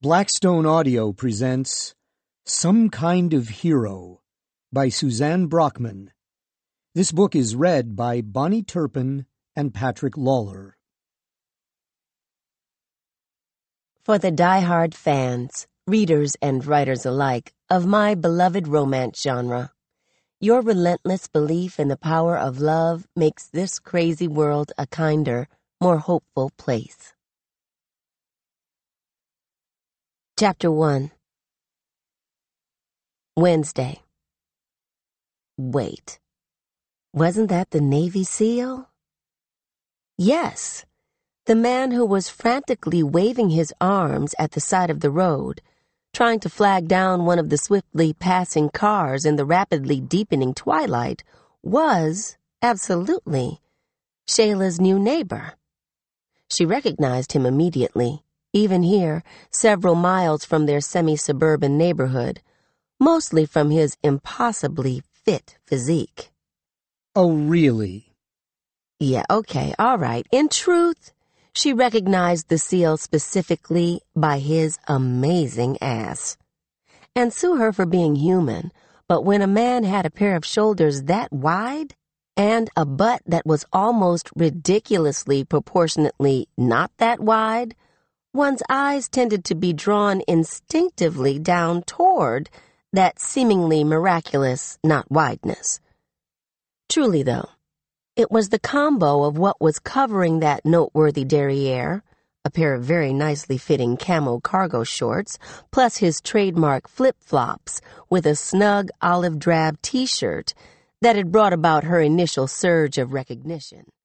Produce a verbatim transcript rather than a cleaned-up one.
Blackstone Audio presents Some Kind of Hero by Suzanne Brockman. This book is read by Bonnie Turpin and Patrick Lawler. For the die-hard fans, readers and writers alike, of my beloved romance genre, your relentless belief in the power of love makes this crazy world a kinder, more hopeful place. Chapter one. Wednesday. Wait. Wasn't that the Navy SEAL? Yes, the man who was frantically waving his arms at the side of the road, trying to flag down one of the swiftly passing cars in the rapidly deepening twilight, was, absolutely, Shayla's new neighbor. She recognized him immediately, even here, several miles from their semi-suburban neighborhood, mostly from his impossibly fit physique. Oh, really? Yeah, okay, all right. In truth, she recognized the SEAL specifically by his amazing ass. And sue her for being human, but when a man had a pair of shoulders that wide and a butt that was almost ridiculously proportionately not that wide, one's eyes tended to be drawn instinctively down toward that seemingly miraculous not-wideness. Truly, though, it was the combo of what was covering that noteworthy derriere, a pair of very nicely fitting camo cargo shorts, plus his trademark flip-flops with a snug olive drab t-shirt, that had brought about her initial surge of recognition.